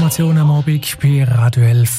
Informationen am Abend bei Radio 11,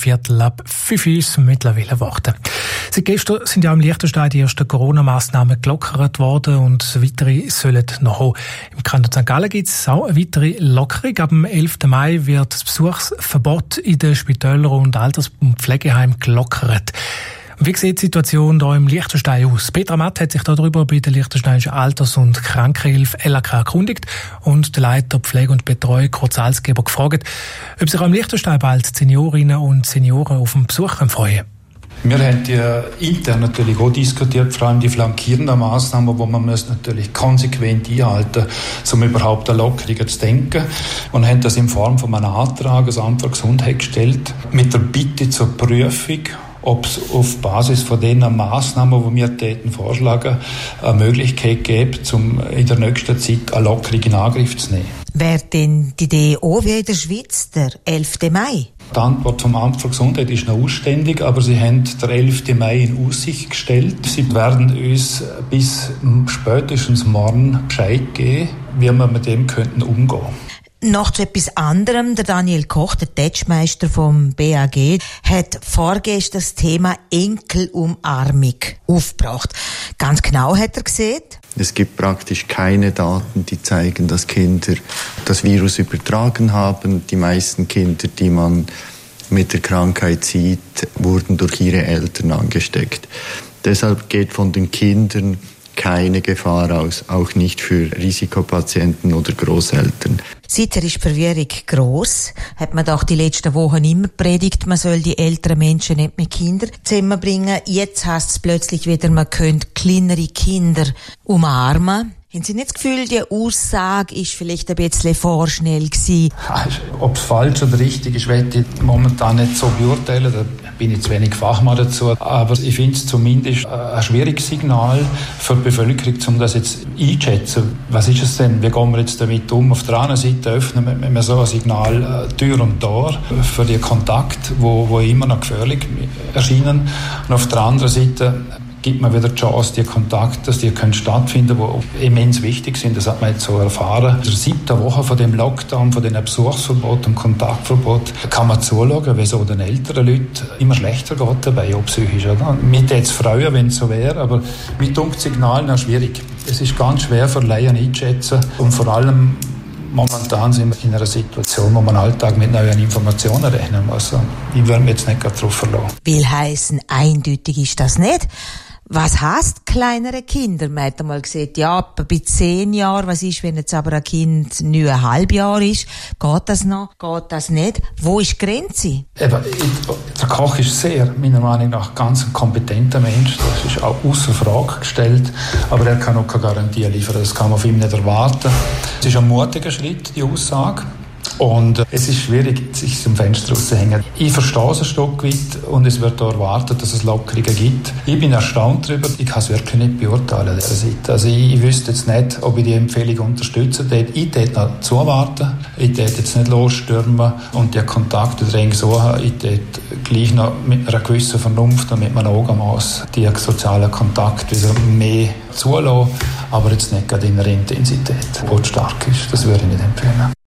4:45 ist mittlerweile geworden. Seit gestern sind ja im Liechtenstein die ersten Corona-Massnahmen gelockert worden und weitere sollen noch kommen. Im Kanton St. Gallen gibt es auch eine weitere Lockerung. Ab dem 11. Mai wird das Besuchsverbot in den Spitälern und Alters- und Pflegeheimen gelockert. Wie sieht die Situation hier im Liechtenstein aus? Petra Matt hat sich darüber bei der Liechtensteinischen Alters- und Krankenhilfe LAK erkundigt und der Leiter Pflege und Betreuung Kurt Salzgeber gefragt, ob sich am Liechtenstein bald Seniorinnen und Senioren auf den Besuch freuen. Wir haben die intern natürlich auch diskutiert, vor allem die flankierenden Massnahmen, die man natürlich konsequent einhalten muss, um überhaupt an Lockerungen zu denken. Und haben das in Form von einem Antrag ans Amt für Gesundheit gestellt, mit der Bitte zur Prüfung, ob es auf Basis von den Massnahmen, die wir vorschlagen, eine Möglichkeit gibt, um in der nächsten Zeit eine Lockerung in Angriff zu nehmen. Wäre denn die Idee auch wie in der Schweiz, der 11. Mai? Die Antwort vom Amt für Gesundheit ist noch ausständig, aber sie haben den 11. Mai in Aussicht gestellt. Sie werden uns bis spätestens morgen Bescheid geben, wie wir mit dem umgehen könnten. Noch zu etwas anderem. Der Daniel Koch, der Tätschmeister vom BAG, hat vorgestern das Thema Enkelumarmung aufgebracht. Ganz genau hat er gesehen. Es gibt praktisch keine Daten, die zeigen, dass Kinder das Virus übertragen haben. Die meisten Kinder, die man mit der Krankheit sieht, wurden durch ihre Eltern angesteckt. Deshalb geht von den Kindern keine Gefahr aus, auch nicht für Risikopatienten oder Großeltern. Seither ist die Verwirrung gross. Hat man doch die letzten Wochen immer predigt, man soll die älteren Menschen nicht mit Kindern zusammenbringen. Jetzt heisst es plötzlich wieder, man könnte kleinere Kinder umarmen. Haben Sie nicht das Gefühl, die Aussage ist vielleicht ein bisschen vorschnell gewesen? Ob es falsch oder richtig ist, will ich momentan nicht so beurteilen. Da bin ich zu wenig Fachmann dazu. Aber ich finde es zumindest ein schwieriges Signal für die Bevölkerung, um das jetzt einzuschätzen. Was ist es denn? Wie gehen wir jetzt damit um? Auf der anderen Seite öffnen wir so ein Signal Tür und Tor für die Kontakte, wo immer noch gefährlich erscheinen. Und auf der anderen Seite gibt man wieder die Chance, die Kontakte, dass die stattfinden können, die immens wichtig sind. Das hat man jetzt so erfahren. In der 7. Woche von dem Lockdown, von dem Besuchsverbot und Kontaktverbot, kann man zuschauen, wie so den älteren Leuten immer schlechter geht dabei, auch psychisch. Oder? Mich würde es freuen, wenn es so wäre, aber mit dem Signal noch schwierig. Es ist ganz schwer für Laien einzuschätzen und vor allem momentan sind wir in einer Situation, wo man Alltag mit neuen Informationen rechnen muss. Ich würde mich jetzt nicht darauf verlassen. Will heissen, eindeutig ist das nicht. Was heisst kleinere Kinder? Man hat einmal gesagt, ja, bei 10 Jahren. Was ist, wenn jetzt aber ein Kind 9,5 Jahre ist? Geht das noch? Geht das nicht? Wo ist die Grenze? Der Koch ist meiner Meinung nach, ganz ein kompetenter Mensch. Das ist auch außer Frage gestellt. Aber er kann auch keine Garantie liefern. Das kann man von ihm nicht erwarten. Es ist ein mutiger Schritt, die Aussage. Und es ist schwierig, sich zum Fenster rauszuhängen. Ich verstehe es ein Stück weit und es wird auch erwartet, dass es Lockerungen gibt. Ich bin erstaunt darüber. Ich kann es wirklich nicht beurteilen an dieser Seite. Also ich wüsste jetzt nicht, ob ich die Empfehlung unterstützen würde. Ich würde noch zuwarten. Ich würde jetzt nicht losstürmen und die Kontakte drängen suchen. Ich würde gleich noch mit einer gewissen Vernunft und mit einem Augenmaß die sozialen Kontakte wieder mehr zulassen. Aber jetzt nicht gerade in einer Intensität, die stark ist. Das würde ich nicht empfehlen.